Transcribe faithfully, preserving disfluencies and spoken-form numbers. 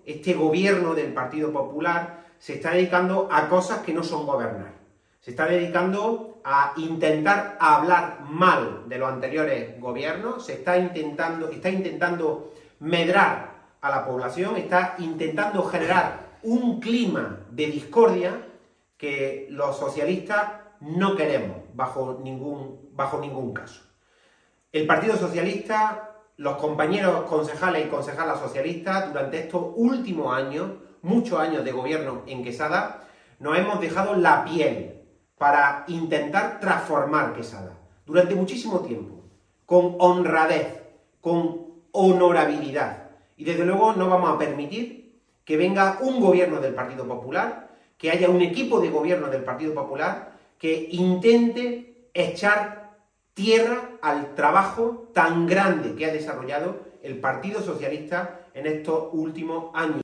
este gobierno del Partido Popular se está dedicando a cosas que no son gobernar. Se está dedicando a intentar hablar mal de los anteriores gobiernos, se está intentando, está intentando medrar a la población, está intentando generar un clima de discordia que los socialistas no queremos bajo ningún, bajo ningún caso. El Partido Socialista, los compañeros concejales y concejalas socialistas, durante estos últimos años, muchos años de gobierno en Quesada, nos hemos dejado la piel para intentar transformar Quesada. Durante muchísimo tiempo, con honradez, con honorabilidad. Y desde luego no vamos a permitir que venga un gobierno del Partido Popular, que haya un equipo de gobierno del Partido Popular que intente echar tierra al trabajo tan grande que ha desarrollado el Partido Socialista en estos últimos años.